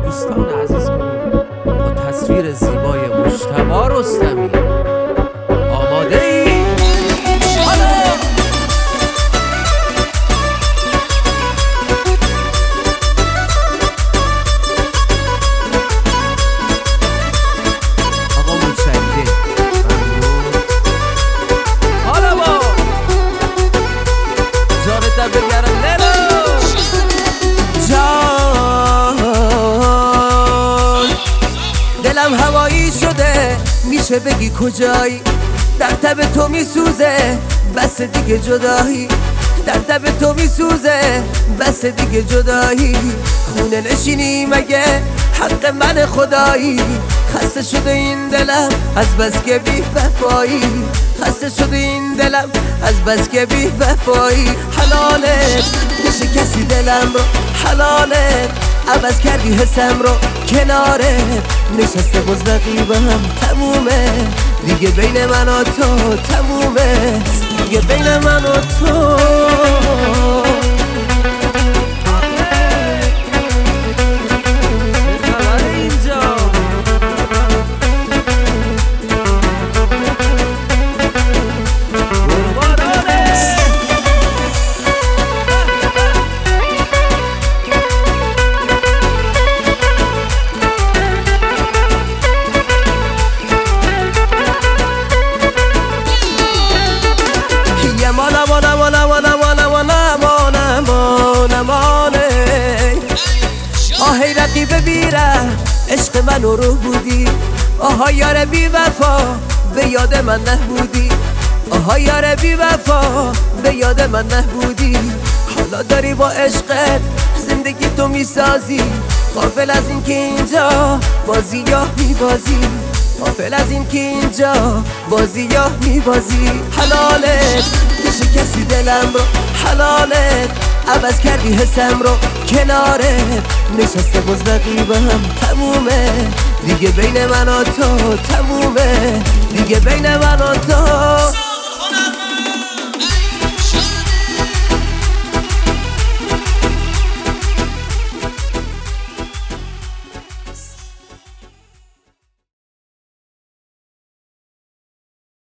دوستان عزیز کنیم با تصویر زیبای مجتبی رستمی. آماده ای؟ آقا متشکرم. حالا با جانتم بگرم لیلا دلم هوایی شده، میشه بگی کجایی؟ در تب تو میسوزه، بس دیگه جدایی. در تب تو میسوزه، بس دیگه جدایی. خونه نشینی مگه حق من خدایی؟ خسته شده این دلم از بس که بی وفایی. خسته شده این دلم از بس که بی وفایی. حلالت میشه کسی دلم رو، حلالت عوض کردی حسم رو، کنارت نشسته مزدقیبم. تمومه دیگه بین من و تو، تمومه دیگه بین من و تو. آهی رقیب بیره عشق من رو بودی. آها یار بی وفا به یاد من نبودی. آها یار بی وفا به یاد من نبودی. حالا داری با عشقت زندگی تو میسازی. غافل از این که اینجا بازی یا میبازی. غافل از این که اینجا بازی یا میبازی. حلالت میشه کسی دلم رو، حلالت عوض کردی حسم رو، کنارت نشسته مزدقیبم. تمومه دیگه بین من و تو، تمومه دیگه بین من و تو.